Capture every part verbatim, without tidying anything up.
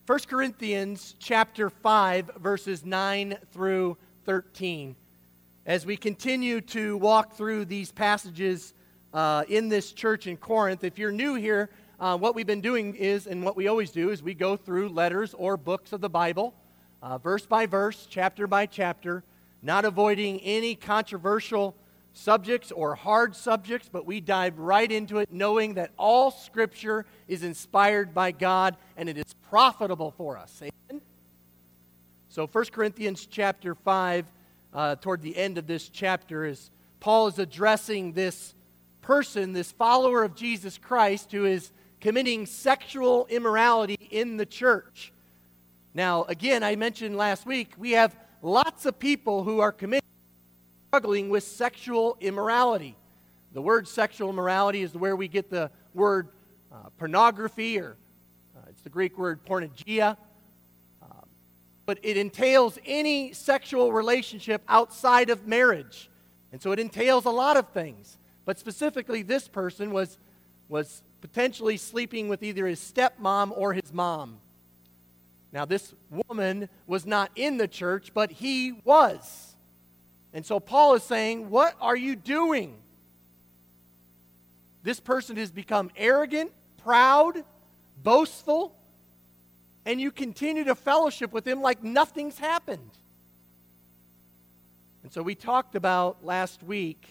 First Corinthians chapter five, verses nine through thirteen. As we continue to walk through these passages uh, in this church in Corinth, if you're new here, uh, what we've been doing is, and what we always do, is we go through letters or books of the Bible, uh, verse by verse, chapter by chapter, not avoiding any controversial subjects or hard subjects, but we dive right into it knowing that all Scripture is inspired by God and it is profitable for us. Amen? So First Corinthians chapter five, uh, toward the end of this chapter, is Paul is addressing this person, this follower of Jesus Christ, who is committing sexual immorality in the church. Now, again, I mentioned last week, we have lots of people who are committing struggling with sexual immorality. The word sexual immorality is where we get the word uh, pornography, or uh, it's the Greek word porneia. Uh, but it entails any sexual relationship outside of marriage. And so it entails a lot of things. But specifically, this person was, was potentially sleeping with either his stepmom or his mom. Now, this woman was not in the church, but he was. And so Paul is saying, what are you doing? This person has become arrogant, proud, boastful, and you continue to fellowship with him like nothing's happened. And so we talked about last week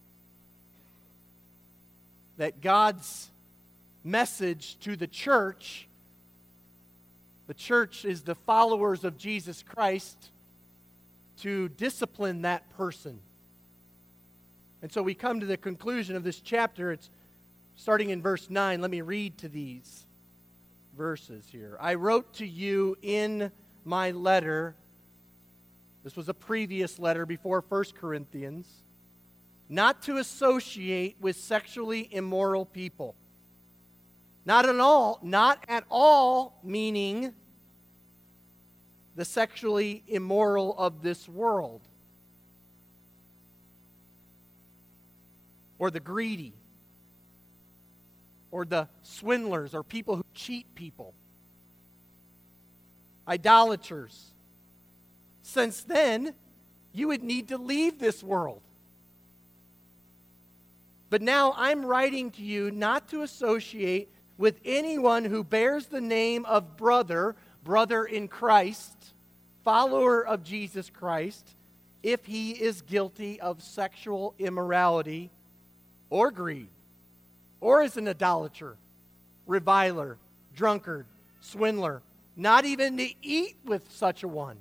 that God's message to the church, the church is the followers of Jesus Christ, to discipline that person. And so we come to the conclusion of this chapter. It's starting in verse nine. Let me read to these verses here. I wrote to you in my letter, this was a previous letter before First Corinthians, not to associate with sexually immoral people. Not at all, not at all meaning the sexually immoral of this world, or the greedy, or the swindlers, or people who cheat people, idolaters. Since then, you would need to leave this world. But now I'm writing to you not to associate with anyone who bears the name of brother, brother in Christ, follower of Jesus Christ, if he is guilty of sexual immorality or greed, or is an idolater, reviler, drunkard, swindler, not even to eat with such a one.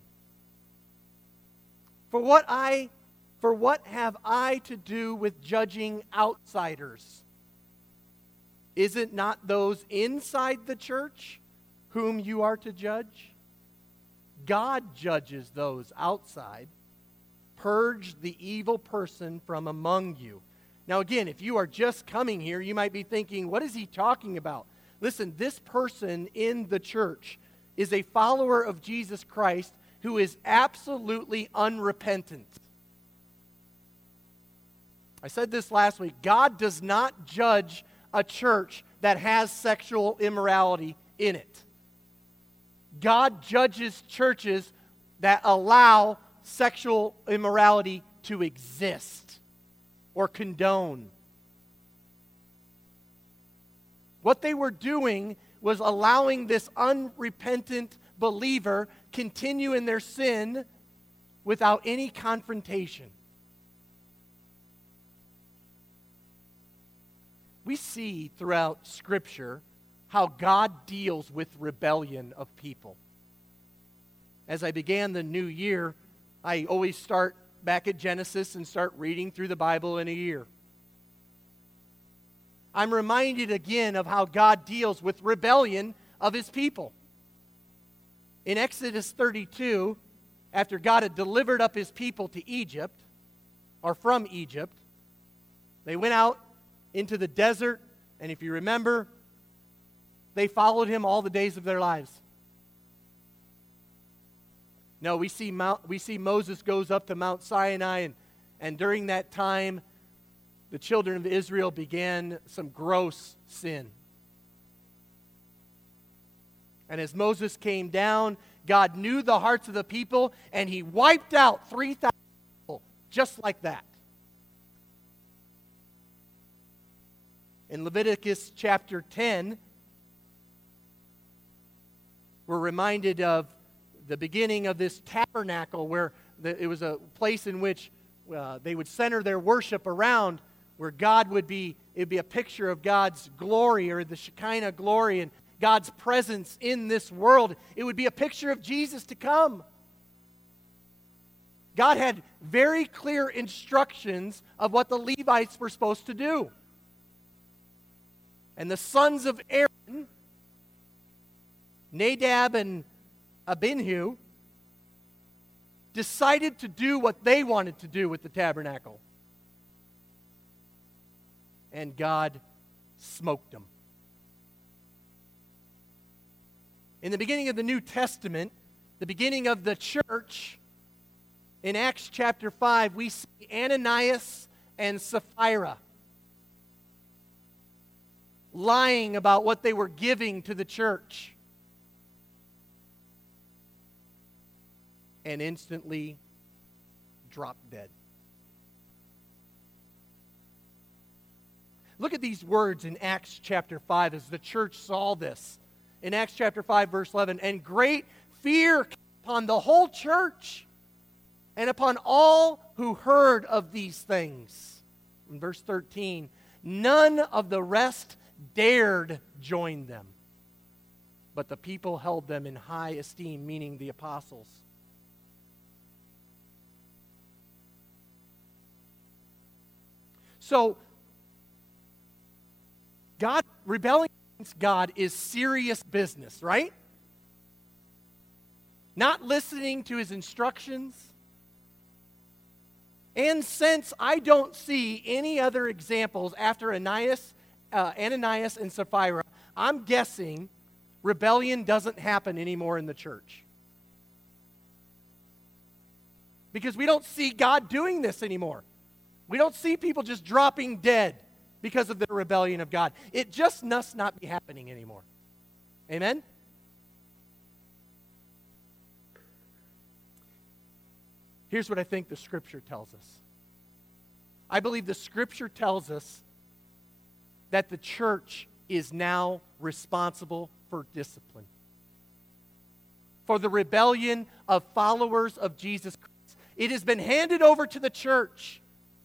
For what I, for what have I to do with judging outsiders? Is it not those inside the church whom you are to judge? God judges those outside. Purge the evil person from among you. Now again, if you are just coming here, you might be thinking, what is he talking about? Listen, this person in the church is a follower of Jesus Christ who is absolutely unrepentant. I said this last week. God does not judge a church that has sexual immorality in it. God judges churches that allow sexual immorality to exist or condone. What they were doing was allowing this unrepentant believer continue in their sin without any confrontation. We see throughout Scripture how God deals with rebellion of people. As I began the new year, I always start back at Genesis and start reading through the Bible in a year. I'm reminded again of how God deals with rebellion of His people. In Exodus thirty-two, after God had delivered up His people to Egypt, or from Egypt, they went out into the desert, and if you remember, they followed Him all the days of their lives. No, we see Mount, we see Moses goes up to Mount Sinai, and, and during that time, the children of Israel began some gross sin. And as Moses came down, God knew the hearts of the people, and he wiped out three thousand people, just like that. In Leviticus chapter ten, we're reminded of the beginning of this tabernacle, where the, it was a place in which uh, they would center their worship around, where God would be, it would be a picture of God's glory, or the Shekinah glory, and God's presence in this world. It would be a picture of Jesus to come. God had very clear instructions of what the Levites were supposed to do. And the sons of Aaron, Nadab and Abihu, decided to do what they wanted to do with the tabernacle. And God smoked them. In the beginning of the New Testament, the beginning of the church, in Acts chapter five, we see Ananias and Sapphira lying about what they were giving to the church. And instantly dropped dead. Look at these words in Acts chapter five as the church saw this. In Acts chapter five, verse eleven, and great fear came upon the whole church and upon all who heard of these things. In verse thirteen, none of the rest dared join them, but the people held them in high esteem, meaning the apostles. So, God, rebelling against God is serious business, right? Not listening to his instructions. And since I don't see any other examples after Ananias, uh, Ananias and Sapphira, I'm guessing rebellion doesn't happen anymore in the church. Because we don't see God doing this anymore. We don't see people just dropping dead because of the rebellion of God. It just must not be happening anymore. Amen? Here's what I think the Scripture tells us. I believe the Scripture tells us that the church is now responsible for discipline, for the rebellion of followers of Jesus Christ. It has been handed over to the church.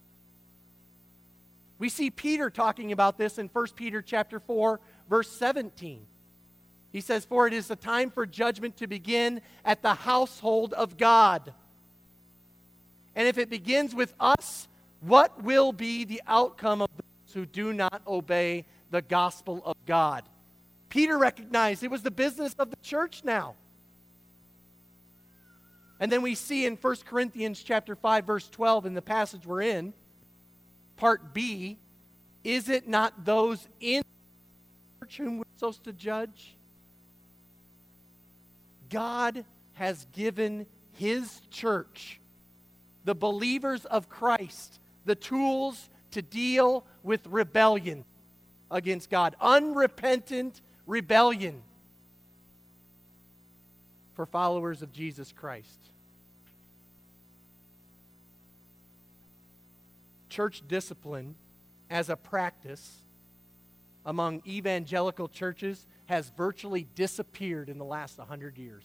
We see Peter talking about this in First Peter chapter four, verse seventeen. He says, for it is the time for judgment to begin at the household of God. And if it begins with us, what will be the outcome of those who do not obey the gospel of God? Peter recognized it was the business of the church now. And then we see in First Corinthians chapter five, verse twelve, in the passage we're in, part B, is it not those in the church whom we're supposed to judge? God has given his church, the believers of Christ, the tools to deal with rebellion against God. Unrepentant rebellion for followers of Jesus Christ. Church discipline as a practice among evangelical churches has virtually disappeared in the last one hundred years.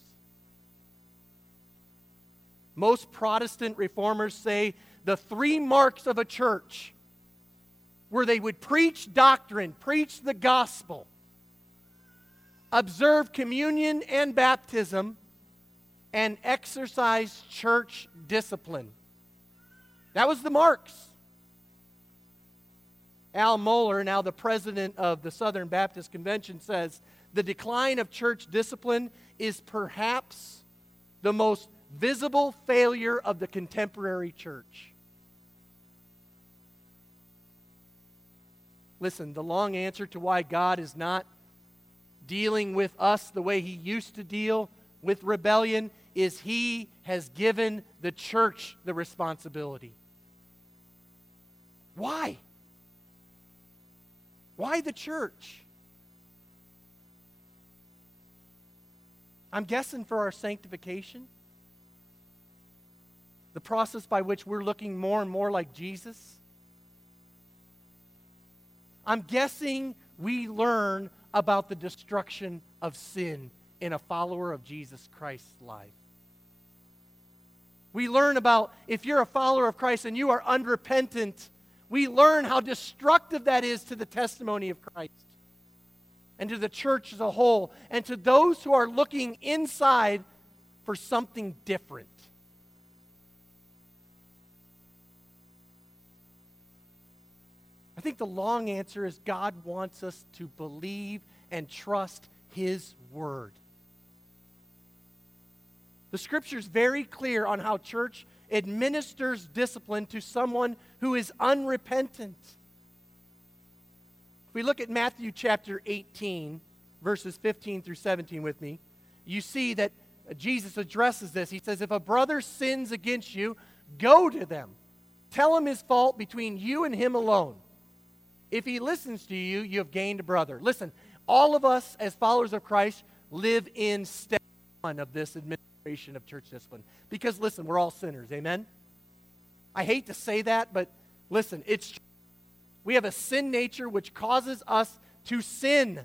Most Protestant reformers say the three marks of a church where they would preach doctrine, preach the gospel, observe communion and baptism, and exercise church discipline. That was the marks. Al Mohler, now the president of the Southern Baptist Convention, says the decline of church discipline is perhaps the most visible failure of the contemporary church. Listen, the long answer to why God is not dealing with us the way he used to deal with rebellion is he has given the church the responsibility. Why? Why the church? I'm guessing for our sanctification, the process by which we're looking more and more like Jesus. I'm guessing we learn about the destruction of sin in a follower of Jesus Christ's life. We learn about, if you're a follower of Christ and you are unrepentant, we learn how destructive that is to the testimony of Christ and to the church as a whole and to those who are looking inside for something different. I think the long answer is God wants us to believe and trust His Word. The Scripture is very clear on how church administers discipline to someone who is unrepentant. If we look at Matthew chapter eighteen, verses fifteen through seventeen with me, you see that Jesus addresses this. He says, if a brother sins against you, go to them. Tell him his fault between you and him alone. If he listens to you, you have gained a brother. Listen, all of us as followers of Christ live in step one of this administration of church discipline. Because listen, we're all sinners, amen? I hate to say that, but listen, it's true. We have a sin nature which causes us to sin.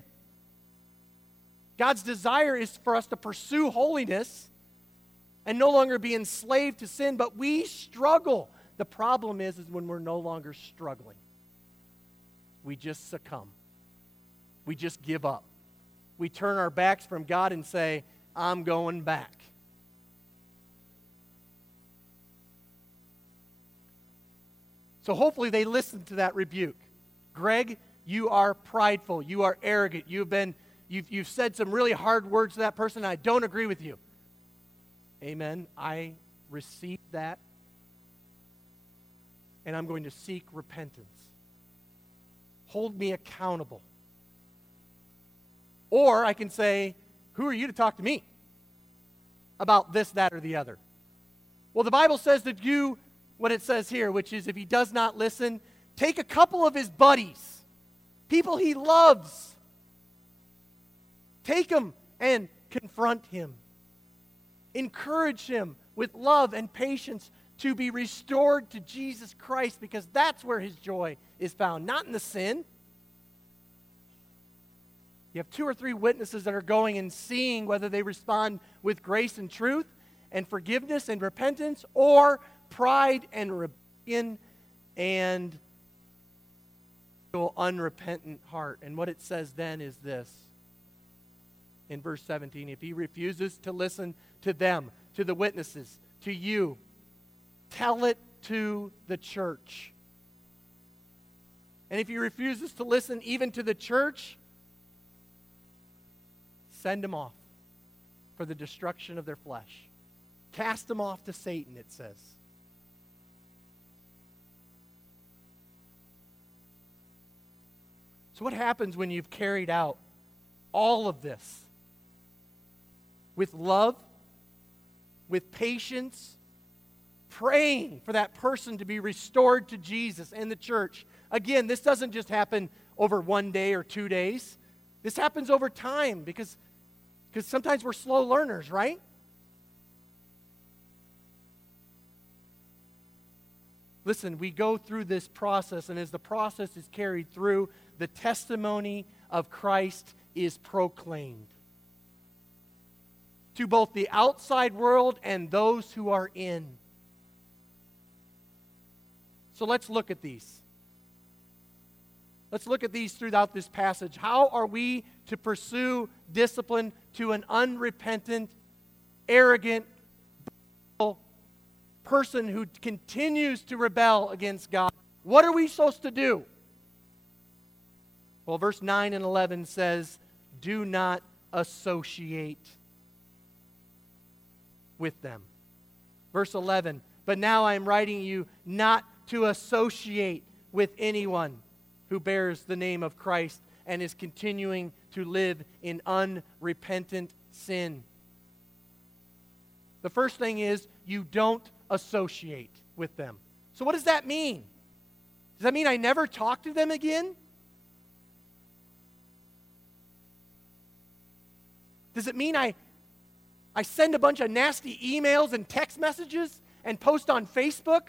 God's desire is for us to pursue holiness and no longer be enslaved to sin, but we struggle. The problem is, is when we're no longer struggling. We just succumb. We just give up. We turn our backs from God and say, I'm going back. So hopefully they listen to that rebuke. Greg, you are prideful. You are arrogant. You've been, you've, you've said some really hard words to that person, and I don't agree with you. Amen. I received that, and I'm going to seek repentance. Hold me accountable. Or I can say, who are you to talk to me about this, that, or the other? Well, the Bible says to do what it says here, which is if he does not listen, take a couple of his buddies, people he loves. Take them and confront him. Encourage him with love and patience to be restored to Jesus Christ, because that's where his joy is found, not in the sin. You have two or three witnesses that are going and seeing whether they respond with grace and truth and forgiveness and repentance, or pride and rebellion and unrepentant heart. And what it says then is this. In verse seventeen, if he refuses to listen to them, to the witnesses, to you, tell it to the church. And if he refuses to listen even to the church, send him off for the destruction of their flesh. Cast him off to Satan, it says. So what happens when you've carried out all of this with love, with patience, praying for that person to be restored to Jesus and the church? Again, this doesn't just happen over one day or two days. This happens over time because, because sometimes we're slow learners, right? Listen, we go through this process, and as the process is carried through, the testimony of Christ is proclaimed to both the outside world and those who are in. So let's look at these. Let's look at these throughout this passage. How are we to pursue discipline to an unrepentant, arrogant person who continues to rebel against God? What are we supposed to do? Well, verse nine and eleven says, do not associate with them. Verse eleven, but now I am writing you not to associate with anyone who bears the name of Christ and is continuing to live in unrepentant sin. The first thing is you don't associate with them. So what does that mean? Does that mean I never talk to them again? Does it mean I I send a bunch of nasty emails and text messages and post on Facebook?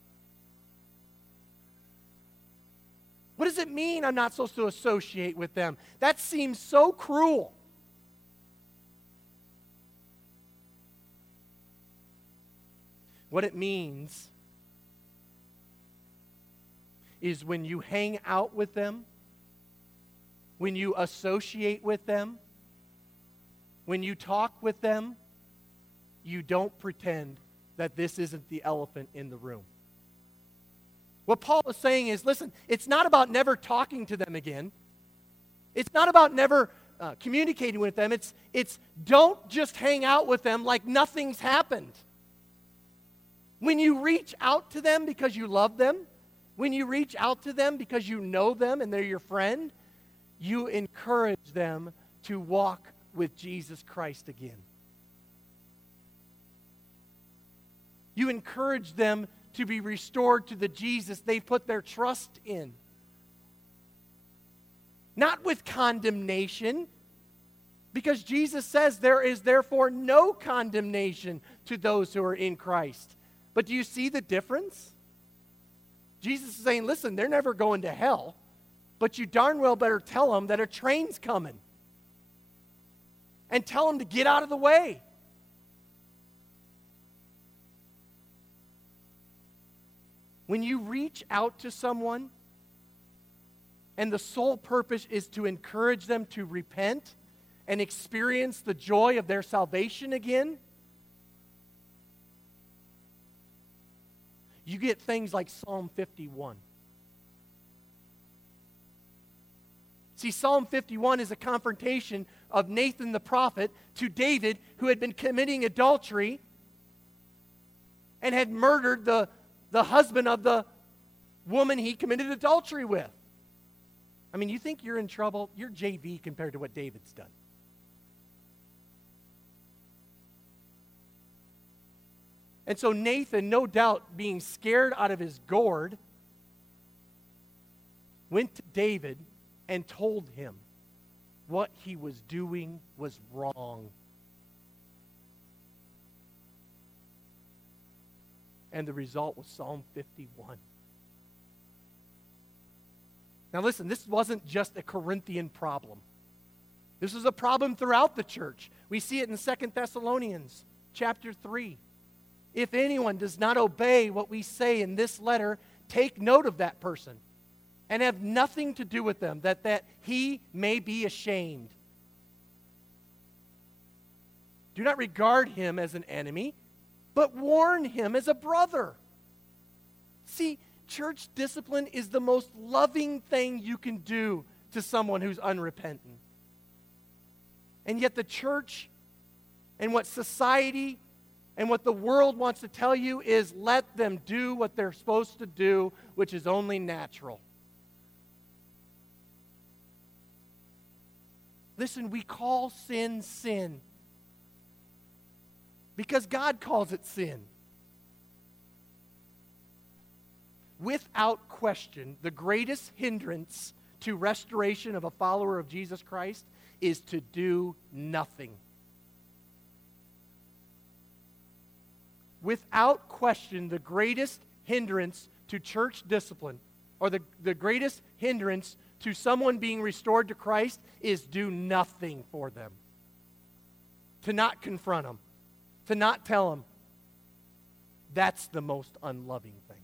What does it mean I'm not supposed to associate with them? That seems so cruel. What it means is when you hang out with them, when you associate with them, when you talk with them, you don't pretend that this isn't the elephant in the room. What Paul is saying is, listen, it's not about never talking to them again. It's not about never uh, communicating with them. It's, it's don't just hang out with them like nothing's happened. When you reach out to them because you love them, when you reach out to them because you know them and they're your friend, you encourage them to walk with Jesus Christ again. You encourage them to be restored to the Jesus they put their trust in. Not with condemnation, because Jesus says there is therefore no condemnation to those who are in Christ. But do you see the difference? Jesus is saying, listen, they're never going to hell, but you darn well better tell them that a train's coming. And tell them to get out of the way. When you reach out to someone and the sole purpose is to encourage them to repent and experience the joy of their salvation again, you get things like Psalm fifty-one. See, Psalm fifty-one is a confrontation of Nathan the prophet to David, who had been committing adultery and had murdered the, the husband of the woman he committed adultery with. I mean, you think you're in trouble? You're J V compared to what David's done. And so Nathan, no doubt being scared out of his gourd, went to David and told him what he was doing was wrong. And the result was Psalm fifty-one. Now listen, this wasn't just a Corinthian problem. This was a problem throughout the church. We see it in Second Thessalonians chapter three. If anyone does not obey what we say in this letter, take note of that person and have nothing to do with them, that, that he may be ashamed. Do not regard him as an enemy, but warn him as a brother. See, church discipline is the most loving thing you can do to someone who's unrepentant. And yet the church and what society and what the world wants to tell you is let them do what they're supposed to do, which is only natural. Listen, we call sin sin because God calls it sin. Without question, the greatest hindrance to restoration of a follower of Jesus Christ is to do nothing. Without question, the greatest hindrance to church discipline, or the, the greatest hindrance to someone being restored to Christ, is do nothing for them. To not confront them. To not tell them. That's the most unloving thing.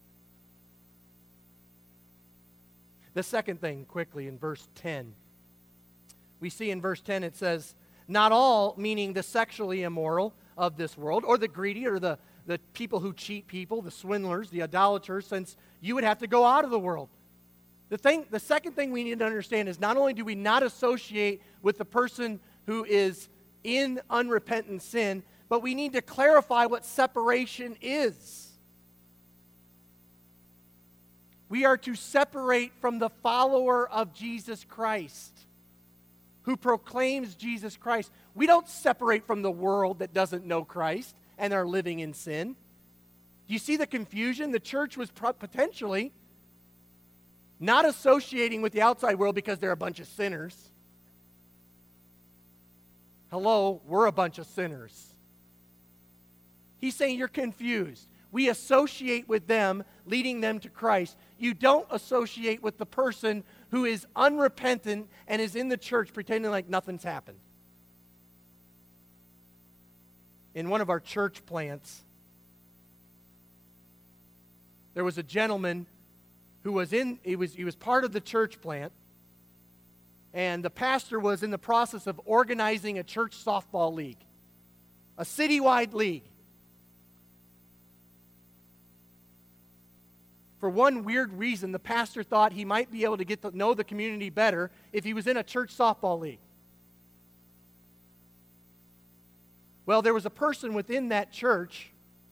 The second thing, quickly, in verse ten. We see in verse ten it says, not all, meaning the sexually immoral of this world, or the greedy, or the, the people who cheat people, the swindlers, the idolaters, since you would have to go out of the world. The thing, the second thing we need to understand is not only do we not associate with the person who is in unrepentant sin, but we need to clarify what separation is. We are to separate from the follower of Jesus Christ, who proclaims Jesus Christ. We don't separate from the world that doesn't know Christ and are living in sin. Do you see the confusion? The church was potentially not associating with the outside world because they're a bunch of sinners. Hello, we're a bunch of sinners. He's saying you're confused. We associate with them, leading them to Christ. You don't associate with the person who is unrepentant and is in the church pretending like nothing's happened. In one of our church plants, there was a gentleman who was in, he was, he was part of the church plant, and the pastor was in the process of organizing a church softball league, a citywide league. For one weird reason, the pastor thought he might be able to get to know the community better if he was in a church softball league. Well, there was a person within that church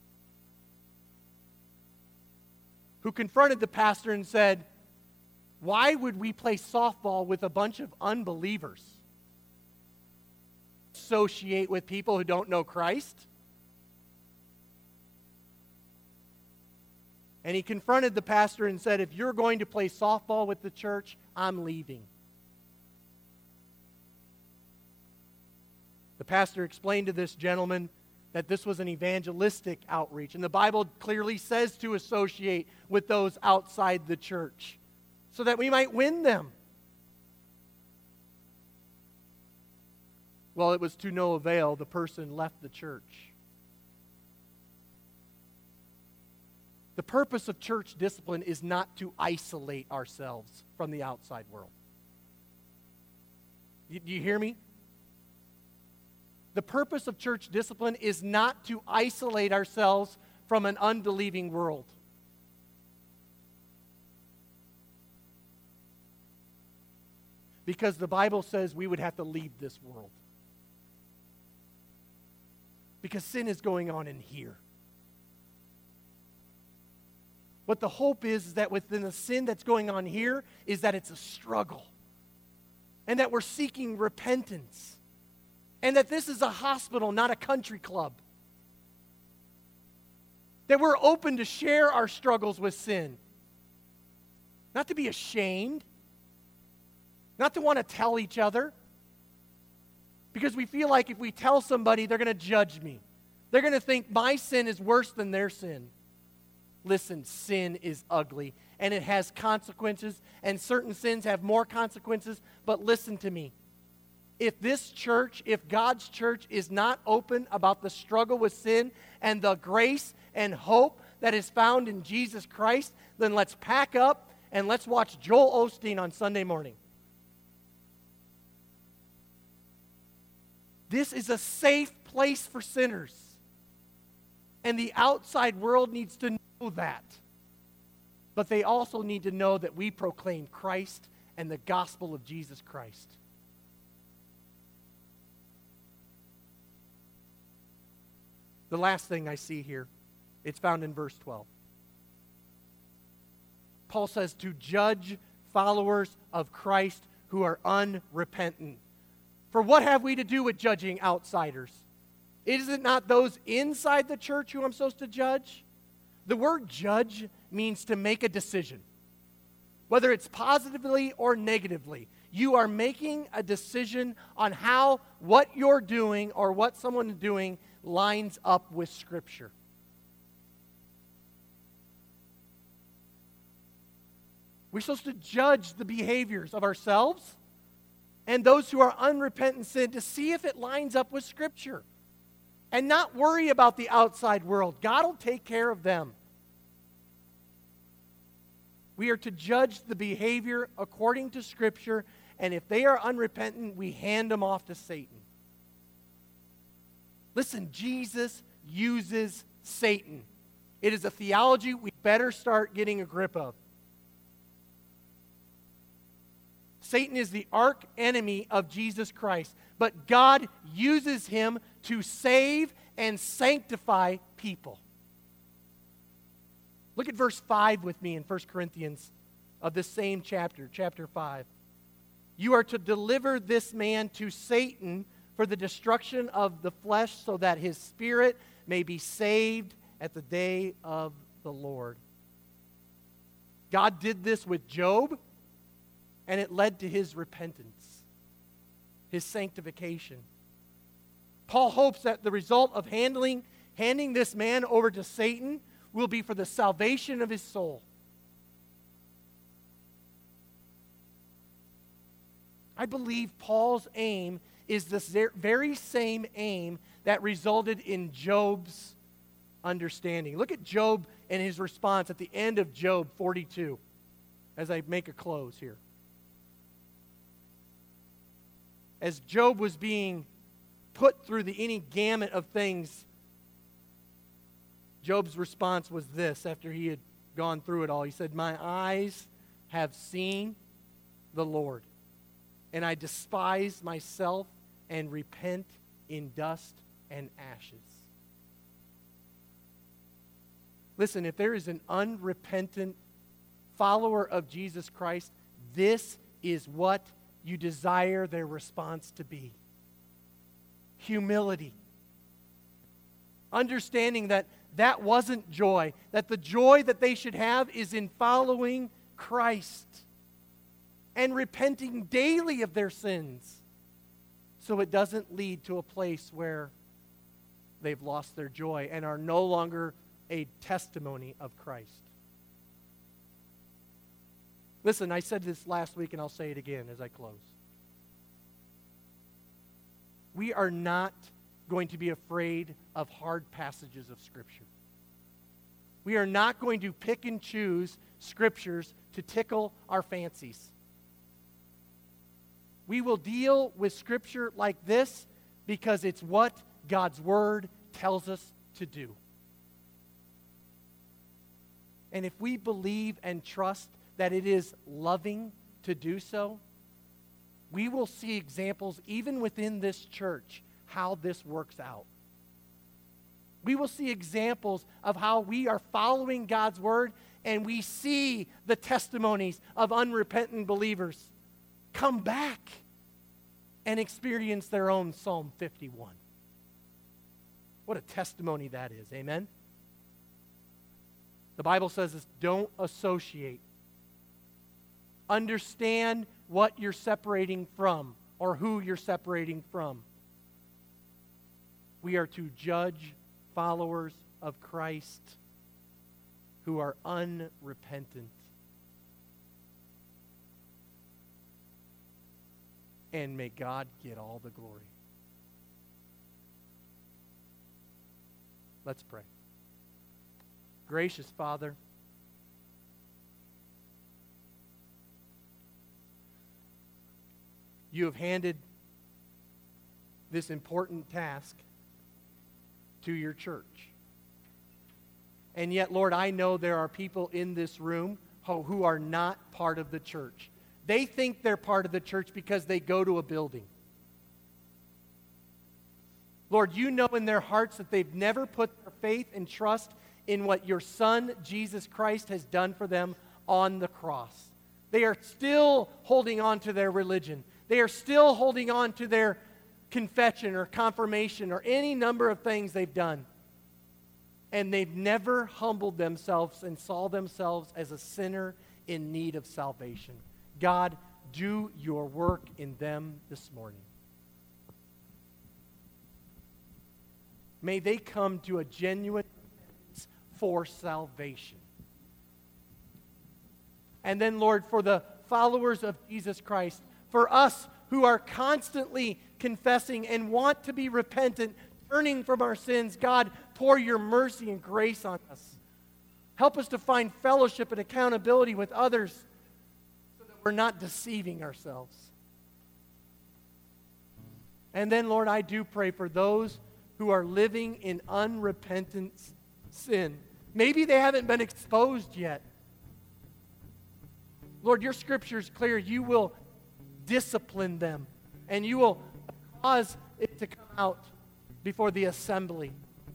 who confronted the pastor and said, "Why would we play softball with a bunch of unbelievers? Associate with people who don't know Christ?" And he confronted the pastor and said, "If you're going to play softball with the church, I'm leaving." The pastor explained to this gentleman that this was an evangelistic outreach. And the Bible clearly says to associate with those outside the church so that we might win them. Well, it was to no avail. The person left the church. The purpose of church discipline is not to isolate ourselves from the outside world. Do you hear me? The purpose of church discipline is not to isolate ourselves from an unbelieving world. Because the Bible says we would have to leave this world. Because sin is going on in here. What the hope is, is that within the sin that's going on here is that it's a struggle. And that we're seeking repentance. And that this is a hospital, not a country club. That we're open to share our struggles with sin. Not to be ashamed. Not to want to tell each other. Because we feel like if we tell somebody, they're going to judge me. They're going to think my sin is worse than their sin. Listen, sin is ugly, and it has consequences, and certain sins have more consequences, but listen to me. If this church, if God's church is not open about the struggle with sin and the grace and hope that is found in Jesus Christ, then let's pack up and let's watch Joel Osteen on Sunday morning. This is a safe place for sinners. And the outside world needs to know that. But they also need to know that we proclaim Christ and the gospel of Jesus Christ. The last thing I see here, it's found in verse twelve. Paul says to judge followers of Christ who are unrepentant. For what have we to do with judging outsiders? Is it not those inside the church who I'm supposed to judge? The word judge means to make a decision. Whether it's positively or negatively, you are making a decision on how what you're doing or what someone is doing lines up with Scripture. We're supposed to judge the behaviors of ourselves and those who are unrepentant sin to see if it lines up with Scripture. And not worry about the outside world. God will take care of them. We are to judge the behavior according to Scripture, and if they are unrepentant, we hand them off to Satan. Listen, Jesus uses Satan. It is a theology we better start getting a grip of. Satan is the arch enemy of Jesus Christ, but God uses him to save and sanctify people. Look at verse five with me in First Corinthians of this same chapter, chapter five. You are to deliver this man to Satan for the destruction of the flesh so that his spirit may be saved at the day of the Lord. God did this with Job, and it led to his repentance, his sanctification. Paul hopes that the result of handling, handing this man over to Satan will be for the salvation of his soul. I believe Paul's aim is the very same aim that resulted in Job's understanding. Look at Job and his response at the end of Job forty-two as I make a close here. As Job was being put through the any gamut of things, Job's response was this after he had gone through it all. He said, "My eyes have seen the Lord, and I despise myself and repent in dust and ashes." Listen, if there is an unrepentant follower of Jesus Christ, this is what you desire their response to be. Humility. Understanding that that wasn't joy, that the joy that they should have is in following Christ and repenting daily of their sins so it doesn't lead to a place where they've lost their joy and are no longer a testimony of Christ. Listen, I said this last week and I'll say it again as I close. We are not going to be afraid of hard passages of Scripture. We are not going to pick and choose Scriptures to tickle our fancies. We will deal with Scripture like this because it's what God's Word tells us to do. And if we believe and trust that it is loving to do so, we will see examples even within this church how this works out. We will see examples of how we are following God's Word and we see the testimonies of unrepentant believers come back and experience their own Psalm fifty-one. What a testimony that is, amen? The Bible says this, don't associate. Understand what you're separating from or who you're separating from. We are to judge followers of Christ who are unrepentant. And may God get all the glory. Let's pray. Gracious Father, you have handed this important task to your church. And yet, Lord, I know there are people in this room who, who are not part of the church. They think they're part of the church because they go to a building. Lord, you know in their hearts that they've never put their faith and trust in what your Son, Jesus Christ, has done for them on the cross. They are still holding on to their religion. They are still holding on to their confession or confirmation or any number of things they've done. And they've never humbled themselves and saw themselves as a sinner in need of salvation. God, do your work in them this morning. May they come to a genuine repentance for salvation. And then, Lord, for the followers of Jesus Christ, for us who are constantly confessing and want to be repentant, turning from our sins, God, pour your mercy and grace on us. Help us to find fellowship and accountability with others so that we're not deceiving ourselves. And then, Lord, I do pray for those who are living in unrepentant sin. Maybe they haven't been exposed yet. Lord, your scripture is clear. You will discipline them, and you will cause it to come out before the assembly.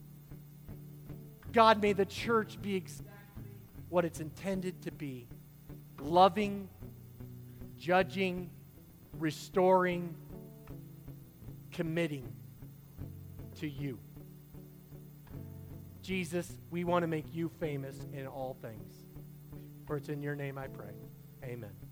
God, may the church be exactly what it's intended to be. Loving, judging, restoring, committing to you. Jesus, we want to make you famous in all things. For it's in your name I pray. Amen.